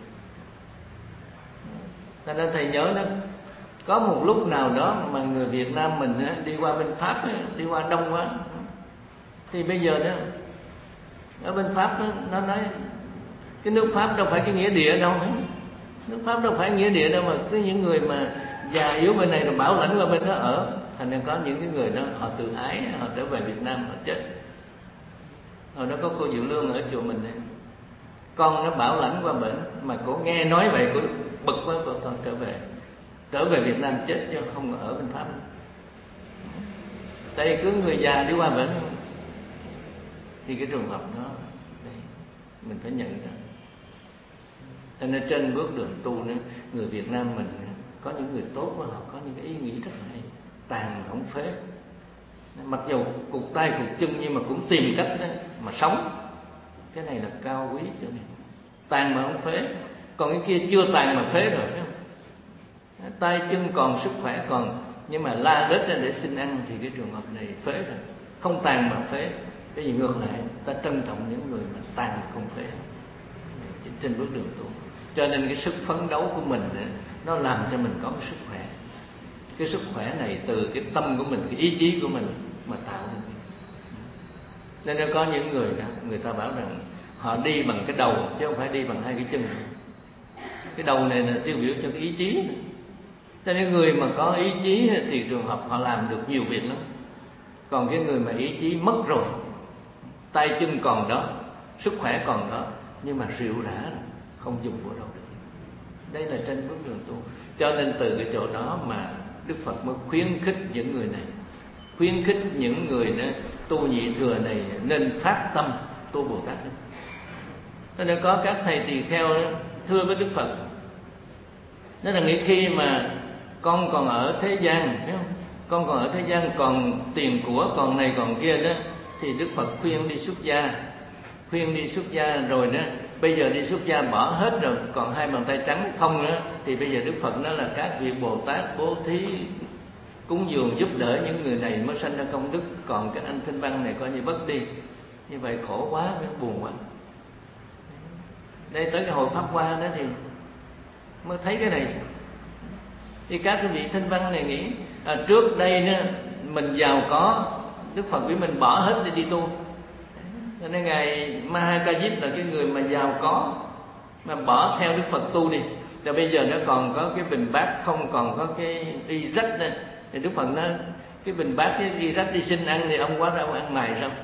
B: Cho nên thầy nhớ đó, có một lúc nào đó mà người Việt Nam mình đi qua bên Pháp, đi qua đông quá, thì bây giờ đó ở bên Pháp đó, nó nói cái nước Pháp đâu phải cái nghĩa địa đâu, nước Pháp đâu phải nghĩa địa đâu, mà cứ những người mà già yếu bên này rồi bảo lãnh qua bên đó ở. Thành nên có những cái người đó họ tự ái, họ trở về Việt Nam họ chết. Hồi đó có cô Diệu Lương ở chùa mình này, con nó bảo lãnh qua bệnh mà cô nghe nói vậy cô bực quá, cô con trở về trở về Việt Nam chết chứ không ở bên Pháp. Tại cứ người già đi qua bệnh thì cái trường hợp đó đây, mình phải nhận ra. Cho nên trên bước đường tu nữa, người Việt Nam mình có những người tốt quá, họ có những cái ý nghĩ rất là hay, tàn không phế, mặc dù cụt tay cụt chân nhưng mà cũng tìm cách đó mà sống. Cái này là cao quý cho mình. Tàn mà không phế, còn cái kia chưa tàn mà phế rồi, phải không? Tay chân còn, sức khỏe còn, nhưng mà la lết ra để xin ăn thì cái trường hợp này phế rồi. Không tàn mà phế. Cái gì ngược lại, ta trân trọng những người mà tàn mà không phế trên bước đường tu. Cho nên cái sức phấn đấu của mình nó làm cho mình có cái sức khỏe. Cái sức khỏe này từ cái tâm của mình, cái ý chí của mình mà tạo nên. Nên nó có những người đó, người ta bảo rằng họ đi bằng cái đầu chứ không phải đi bằng hai cái chân. Cái đầu này là tiêu biểu cho cái ý chí. Cho nên người mà có ý chí thì trường hợp họ làm được nhiều việc lắm. Còn cái người mà ý chí mất rồi, tay chân còn đó, sức khỏe còn đó, nhưng mà rượu rã không dùng của đâu được. Đây là trên bước đường tu. Cho nên từ cái chỗ đó mà Đức Phật mới khuyến khích những người này, khuyến khích những người đó, tu nhị thừa này nên phát tâm tu Bồ Tát. Cho nên có các thầy tỳ kheo đó, thưa với Đức Phật, đó là nghĩ khi mà con còn ở thế gian, thấy không? Con còn ở thế gian còn tiền của, còn này còn kia đó, thì Đức Phật khuyên đi xuất gia, khuyên đi xuất gia rồi đó. Bây giờ đi xuất gia bỏ hết rồi, còn hai bàn tay trắng không nữa, thì bây giờ Đức Phật nói là các vị Bồ Tát bố thí cúng dường giúp đỡ những người này mới sanh ra công đức, còn cái anh Thanh Văn này coi như mất đi. Như vậy khổ quá, buồn quá. Đây tới cái hồi Pháp Hoa đó thì mới thấy cái này. Thì các quý vị thinh văn này nghĩ à, trước đây nữa mình giàu có, Đức Phật biểu mình bỏ hết để đi tu. Cho nên ngài Mahakajip là cái người mà giàu có mà bỏ theo Đức Phật tu đi. Rồi bây giờ nó còn có cái bình bát, không còn có cái y rách nữa. Thì Đức Phật nói cái bình bát, cái y rách đi xin ăn thì ông quá ra ông ăn mài sao?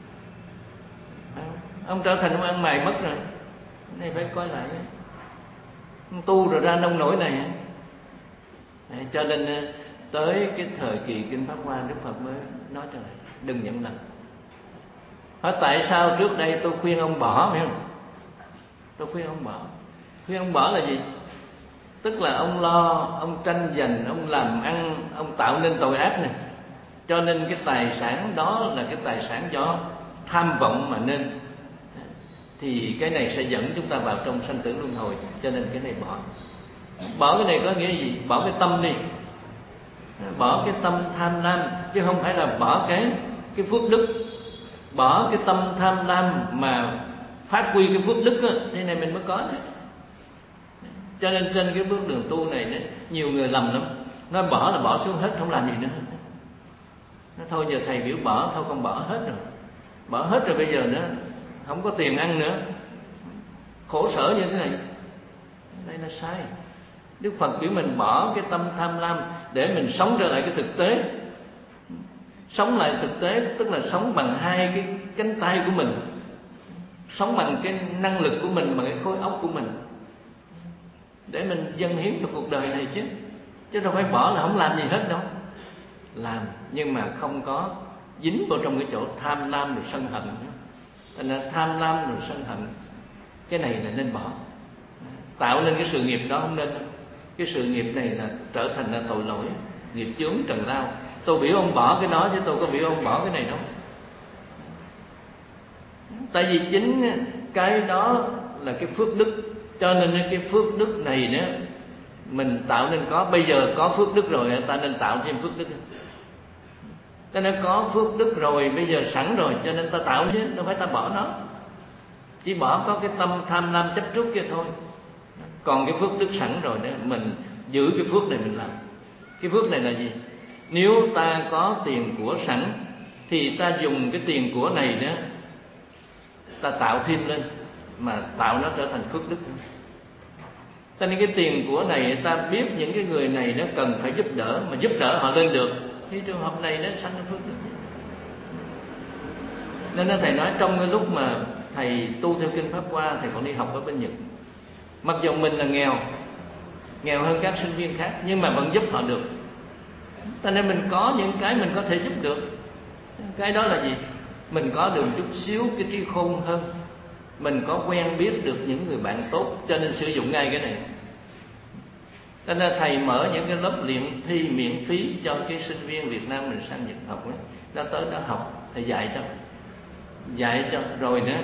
B: Ông trở thành ông ăn mài mất rồi. Này phải coi lại. Ông tu rồi ra nông nổi này. Đấy, cho nên tới cái thời kỳ Kinh Pháp Hoa, Đức Phật mới nói cho lại đừng nhận lầm. Hỏi tại sao trước đây tôi khuyên ông bỏ, phải không? Tôi khuyên ông bỏ. Khuyên ông bỏ là gì? Tức là ông lo, ông tranh giành, ông làm ăn, ông tạo nên tội ác này. Cho nên cái tài sản đó là cái tài sản do tham vọng mà nên. Thì cái này sẽ dẫn chúng ta vào trong sanh tử luân hồi. Cho nên cái này bỏ. Bỏ cái này có nghĩa gì? Bỏ cái tâm đi. Bỏ cái tâm tham lam, chứ không phải là bỏ cái cái phước đức. Bỏ cái tâm tham lam mà phát huy cái phước đức á, thế này mình mới có chứ. Cho nên trên cái bước đường tu này đó, nhiều người lầm lắm. Nói bỏ là bỏ xuống hết, không làm gì nữa. Nó thôi giờ thầy biểu bỏ, thôi con bỏ hết rồi. Bỏ hết rồi bây giờ nữa không có tiền ăn nữa, khổ sở như thế này. Đây là sai. Đức Phật biểu mình bỏ cái tâm tham lam để mình sống trở lại cái thực tế. Sống lại thực tế tức là sống bằng hai cái cánh tay của mình, sống bằng cái năng lực của mình, bằng cái khối óc của mình, để mình dâng hiến cho cuộc đời này chứ. Chứ đâu phải bỏ là không làm gì hết đâu. Làm nhưng mà không có dính vào trong cái chỗ tham lam rồi sân hận. Thành ra tham lam rồi sân hận, cái này là nên bỏ. Tạo nên cái sự nghiệp đó không nên. Cái sự nghiệp này là trở thành là tội lỗi, nghiệp chướng trần lao. Tôi biểu ông bỏ cái đó chứ tôi có biểu ông bỏ cái này đâu. Tại vì chính cái đó là cái phước đức. Cho nên cái phước đức này đó mình tạo nên có. Bây giờ có phước đức rồi, ta nên tạo thêm phước đức. Ta nên có phước đức rồi, bây giờ sẵn rồi, cho nên ta tạo chứ, đâu phải ta bỏ nó. Chỉ bỏ có cái tâm tham lam chấp trước kia thôi. Còn cái phước đức sẵn rồi đó, mình giữ cái phước này mình làm. Cái phước này là gì? Nếu ta có tiền của sẵn thì ta dùng cái tiền của này đó, ta tạo thêm lên, mà tạo nó trở thành phước đức. Cho nên cái tiền của này ta biết những cái người này nó cần phải giúp đỡ, mà giúp đỡ họ lên được, thì trường hợp này nó sanh phước đức. Nên thầy nói trong cái lúc mà thầy tu theo Kinh Pháp Hoa, thầy còn đi học ở bên Nhật. Mặc dù mình là nghèo, nghèo hơn các sinh viên khác, nhưng mà vẫn giúp họ được. Cho nên mình có những cái mình có thể giúp được. Cái đó là gì? Mình có được chút xíu cái trí khôn hơn, mình có quen biết được những người bạn tốt, cho nên sử dụng ngay cái này. Cho nên thầy mở những cái lớp luyện thi miễn phí cho cái sinh viên Việt Nam mình sang Nhật học ấy. Nó tới đó học, thầy dạy cho, dạy cho rồi nữa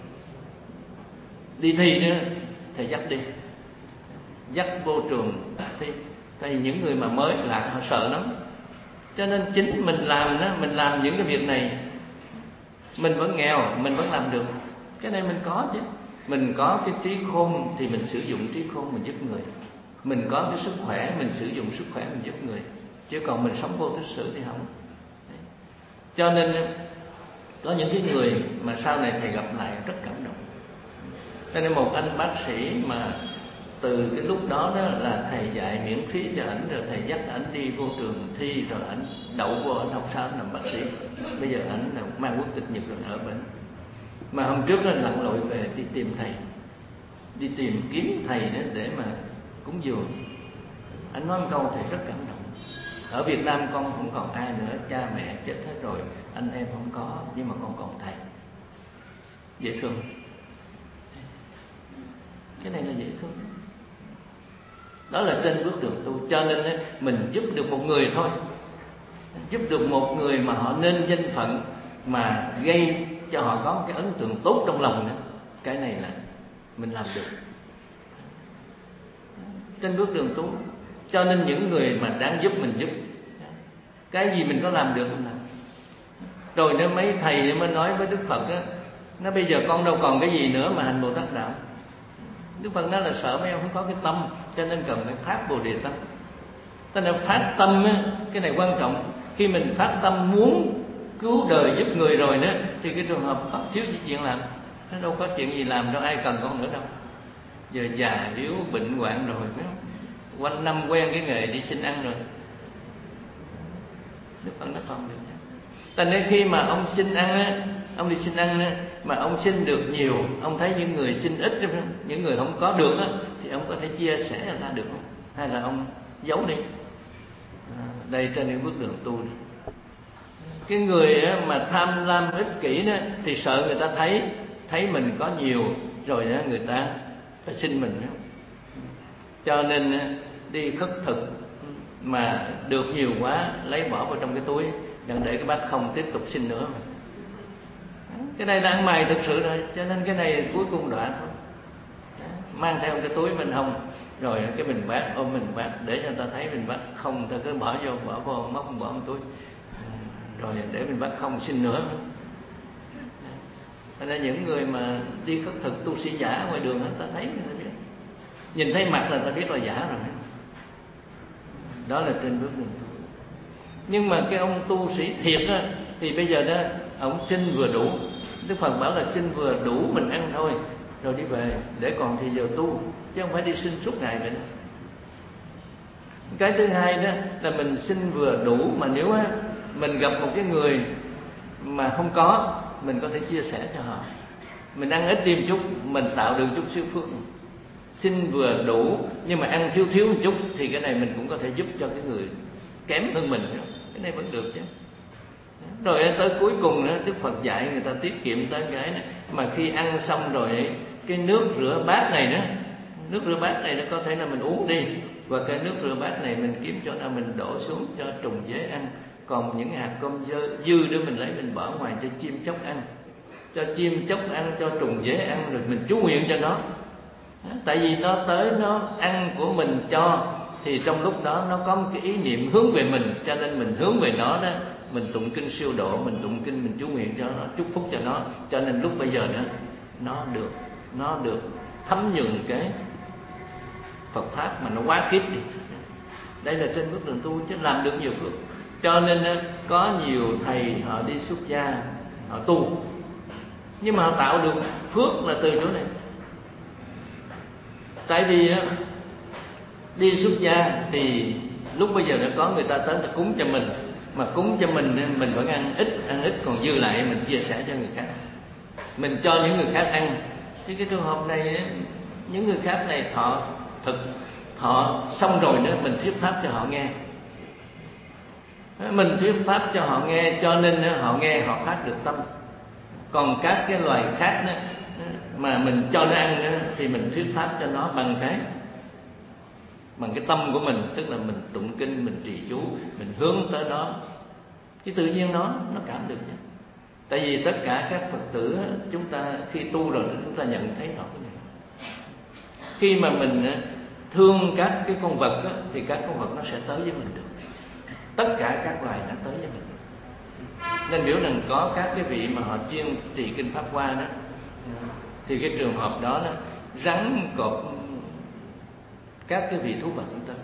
B: đi thi nữa, thầy dắt đi, dắt vô trường thi. Thì những người mà mới lạ họ sợ lắm. Cho nên chính mình làm đó, mình làm những cái việc này, mình vẫn nghèo, mình vẫn làm được. Cái này mình có chứ. Mình có cái trí khôn thì mình sử dụng trí khôn mình giúp người. Mình có cái sức khỏe, mình sử dụng sức khỏe mình giúp người. Chứ còn mình sống vô tích sự thì không. Đấy. Cho nên có những cái người mà sau này thầy gặp lại rất cảm động. Cho nên một anh bác sĩ mà từ cái lúc đó đó là thầy dạy miễn phí cho ảnh, rồi thầy dắt ảnh đi vô trường thi, rồi ảnh đậu vô, ảnh học sao ảnh làm bác sĩ. Bây giờ ảnh mang quốc tịch Nhật rồi ở bên. Mà hôm trước anh lặn lội về đi tìm thầy, đi tìm kiếm thầy đó để mà cúng dường. Anh nói một câu thầy rất cảm động. Ở Việt Nam con không còn ai nữa, cha mẹ chết hết rồi, anh em không có, nhưng mà con còn thầy. Dễ thương. Cái này là dễ thương. Đó là trên bước đường tu. Cho nên mình giúp được một người thôi, giúp được một người mà họ nên danh phận, mà gây cho họ có một cái ấn tượng tốt trong lòng nữa, cái này là mình làm được trên bước đường tu. Cho nên những người mà đáng giúp mình giúp. Cái gì mình có làm được mình làm. Rồi nếu mấy thầy mới nói với Đức Phật á, Nó bây giờ con đâu còn cái gì nữa mà hành Bồ Tát đạo. Đức Phật nói là sợ mấy ông không có cái tâm, cho nên cần phải phát Bồ Đề tâm. Cho nên phát tâm á, cái này quan trọng. Khi mình phát tâm muốn cứu đời giúp người rồi đó, thì cái trường hợp có thiếu chuyện làm. Nó đâu có chuyện gì làm đâu, ai cần con nữa đâu. Giờ già yếu bệnh hoạn rồi, quanh năm quen cái nghề đi xin ăn rồi, Đức Phật nó còn được. Thành nên khi mà ông xin ăn á, ông đi xin ăn á, mà ông xin được nhiều, ông thấy những người xin ít, những người không có được á, thì ông có thể chia sẻ cho người ta được không? Hay là ông giấu đi? À, đây trên những bước đường tu đi. Cái người á, mà tham lam ích kỷ đó, thì sợ người ta thấy, thấy mình có nhiều rồi đó, người ta phải xin mình đó. Cho nên đi khất thực mà được nhiều quá lấy bỏ vào trong cái túi, đừng để cái bát không tiếp tục xin nữa. Cái này là ăn mày thực sự rồi, cho nên cái này cuối cùng đọa thôi. Mang theo cái túi bên hông, rồi cái bình bát ôm mình bát để cho người ta thấy mình bát không, ta cứ bỏ vô bỏ vô móc bỏ trong túi, rồi để mình bát không xin nữa. Cho nên những người mà đi khất thực tu sĩ giả ngoài đường ta thấy, người ta biết, nhìn thấy mặt là ta biết là giả rồi. Đó là trên bước đường tu. Nhưng mà cái ông tu sĩ thiệt á, thì bây giờ đó ông xin vừa đủ. Đức Phật bảo là xin vừa đủ mình ăn thôi, rồi đi về để còn thì giờ tu, chứ không phải đi xin suốt ngày vậy đó. Cái thứ hai đó là mình xin vừa đủ, mà nếu á, mình gặp một cái người mà không có, mình có thể chia sẻ cho họ. Mình ăn ít đi một chút, mình tạo được chút siêu phước. Xin vừa đủ nhưng mà ăn thiếu thiếu một chút, thì cái này mình cũng có thể giúp cho cái người kém hơn mình. Cái này vẫn được chứ. Rồi tới cuối cùng đó, Đức Phật dạy người ta tiết kiệm tới cái này. Mà khi ăn xong rồi, cái nước rửa bát này đó, nước rửa bát này nó có thể là mình uống đi, và cái nước rửa bát này mình kiếm chỗ nào mình đổ xuống cho trùng dế ăn. Còn những hạt cơm dư, dư đó mình lấy mình bỏ ngoài cho chim chóc ăn, cho chim chóc ăn, cho trùng dế ăn, rồi mình chú nguyện cho nó. Tại vì nó tới nó ăn của mình cho, thì trong lúc đó nó có một cái ý niệm hướng về mình, cho nên mình hướng về nó đó, mình tụng kinh siêu độ, mình tụng kinh, mình chú nguyện cho nó, chúc phúc cho nó. Cho nên lúc bây giờ đó nó được nó được thấm nhuần cái Phật pháp mà nó quá kiếp đi. Đây là trên bước đường tu, chứ làm được nhiều phước. Cho nên có nhiều thầy họ đi xuất gia, họ tu, nhưng mà họ tạo được phước là từ chỗ này. Tại vì đi xuất gia thì lúc bây giờ đã có người ta tới ta cúng cho mình, mà cúng cho mình mình vẫn ăn ít, ăn ít còn dư lại mình chia sẻ cho người khác, mình cho những người khác ăn. Thì cái trường hợp này, những người khác này thọ thực thọ xong rồi đó, mình thuyết pháp cho họ nghe, mình thuyết pháp cho họ nghe, cho nên họ nghe họ phát được tâm. Còn các cái loài khác đó, mà mình cho nó ăn đó, thì mình thuyết pháp cho nó bằng cái bằng cái tâm của mình, tức là mình tụng kinh, mình trì chú, mình hướng tới nó, cái tự nhiên nó nó cảm được chứ. Tại vì tất cả các Phật tử chúng ta khi tu rồi chúng ta nhận thấy rõ cái này. Khi mà mình thương các cái con vật á, thì các con vật nó sẽ tới với mình được. Tất cả các loài nó tới với mình. Nên biểu rằng có các cái vị mà họ chuyên trì kinh Pháp Hoa đó, thì cái trường hợp đó, đó rắn cọp các cái vị thú vật chúng ta.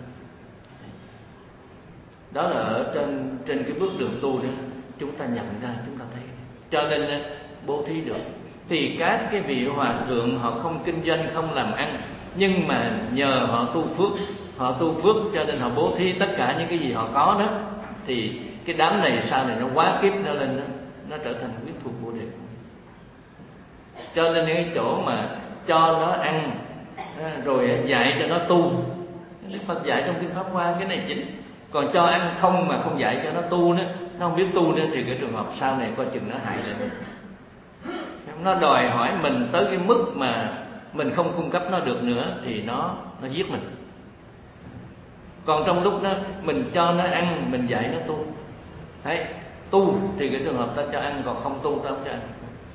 B: Đó là ở trên trên cái bước đường tu đó, chúng ta nhận ra, chúng ta thấy. Cho nên bố thí được. Thì các cái vị hòa thượng họ không kinh doanh, không làm ăn, nhưng mà nhờ họ tu phước, họ tu phước cho nên họ bố thí tất cả những cái gì họ có đó, thì cái đám này sau này nó quá kiếp nó lên đó, nó trở thành huyết thuộc Bồ Đề. Cho nên cái chỗ mà cho nó ăn rồi dạy cho nó tu, Đức Phật dạy trong kinh Pháp Hoa cái này chính. Còn cho ăn không mà không dạy cho nó tu nữa, nó không biết tu nữa, thì cái trường hợp sau này coi chừng nó hại lại mình. Nó đòi hỏi mình tới cái mức mà mình không cung cấp nó được nữa, thì nó nó giết mình. Còn trong lúc đó mình cho nó ăn, mình dạy nó tu. Đấy, tu thì cái trường hợp ta cho ăn, còn không tu ta không cho ăn.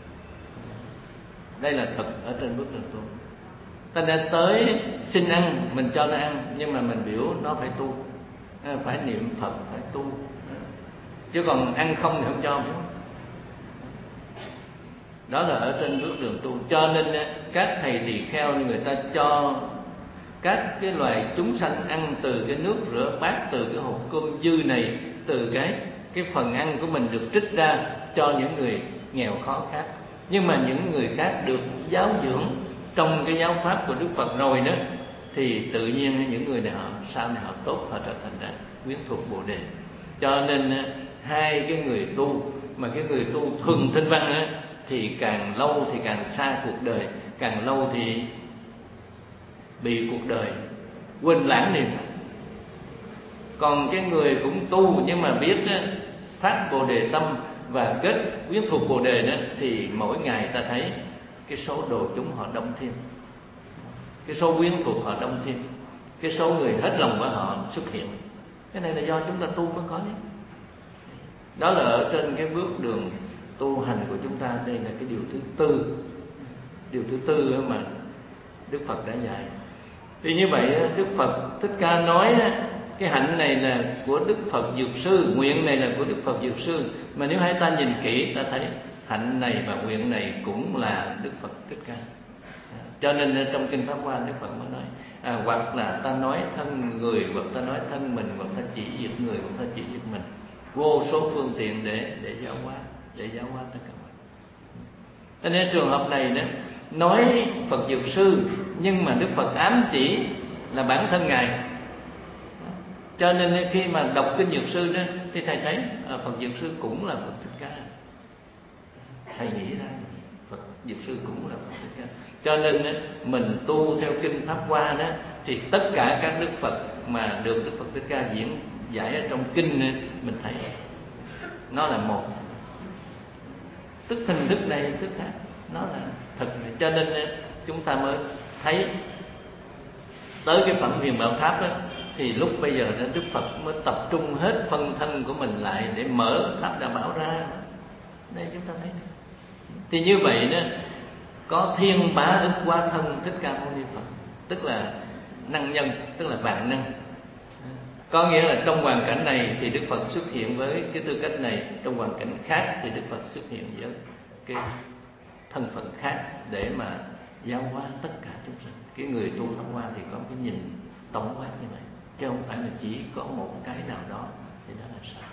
B: Đây là thật ở trên bước đường tu. Ta nên tới xin ăn, mình cho nó ăn, nhưng mà mình biểu nó phải tu, phải niệm Phật, phải tu. Chứ còn ăn không thì không cho. Đó là ở trên bước đường tu. Cho nên các thầy tỳ kheo người ta cho các cái loài chúng sanh ăn từ cái nước rửa bát, từ cái hộp cơm dư này, từ cái cái phần ăn của mình được trích ra cho những người nghèo khó khác. Nhưng mà những người khác được giáo dưỡng trong cái giáo pháp của Đức Phật rồi đó, thì tự nhiên những người này họ sau này họ tốt, họ trở thành ra quyến thuộc Bồ Đề. Cho nên hai cái người tu, mà cái người tu thuần tinh văn á, thì càng lâu thì càng xa cuộc đời, càng lâu thì bị cuộc đời quên lãng niệm. Còn cái người cũng tu nhưng mà biết á, phát Bồ Đề tâm và kết quyến thuộc Bồ Đề đó, thì mỗi ngày ta thấy cái số đồ chúng họ đông thêm, cái số quyến thuộc họ đông thêm, cái số người hết lòng với họ xuất hiện. Cái này là do chúng ta tu mới có đấy. Đó là ở trên cái bước đường tu hành của chúng ta. Đây là cái điều thứ tư, điều thứ tư mà Đức Phật đã dạy. Thì như vậy Đức Phật Thích Ca nói cái hạnh này là của Đức Phật Dược Sư, nguyện này là của Đức Phật Dược Sư. Mà nếu hai ta nhìn kỹ, ta thấy hạnh này và nguyện này cũng là Đức Phật Thích Ca. Cho nên trong Kinh Pháp Hoa Đức Phật mới nói à, hoặc là ta nói thân người, hoặc ta nói thân mình, hoặc ta chỉ việc người, hoặc ta chỉ việc mình. Vô số phương tiện để để giáo hóa, để giáo hóa tất cả mọi. Cho nên trường hợp này đó, nói Phật Dược Sư nhưng mà Đức Phật ám chỉ là bản thân Ngài. Cho nên khi mà đọc Kinh Dược Sư đó, thì thầy thấy à, Phật Dược Sư cũng là Phật Thích Ca. Thầy nghĩ ra Phật Dược Sư cũng là Phật Thích Ca. Cho nên mình tu theo Kinh Pháp Hoa đó, thì tất cả các Đức Phật mà được Đức Phật Thích Ca diễn giải ở trong kinh mình thấy nó là một, tức hình thức này hình thức khác, nó là thật. Cho nên chúng ta mới thấy tới cái phẩm Huyền Bảo Tháp đó, thì lúc bây giờ đó Đức Phật mới tập trung hết phân thân của mình lại để mở Tháp Đa Bảo ra. Đây chúng ta thấy. Thì như vậy đó, có thiên bá ức quá thân Thích Ca Mâu Ni Phật, tức là năng nhân, tức là vạn năng. Có nghĩa là trong hoàn cảnh này thì Đức Phật xuất hiện với cái tư cách này, trong hoàn cảnh khác thì Đức Phật xuất hiện với cái thân phận khác để mà giáo hóa tất cả chúng sinh. Cái người tu Pháp Hoa thì có cái nhìn tổng quát như vậy, chứ không phải là chỉ có một cái nào đó. Thì đó là sao?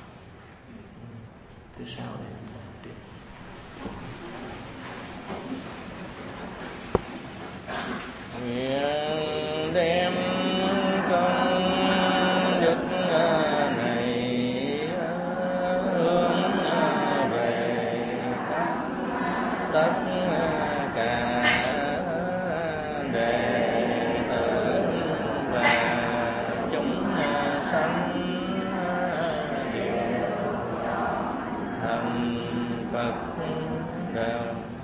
B: Thứ sáu này tiếp.
C: Nguyện đem công đức này hướng về tất cả đệ tử và chúng sanh đều thành Phật đạo.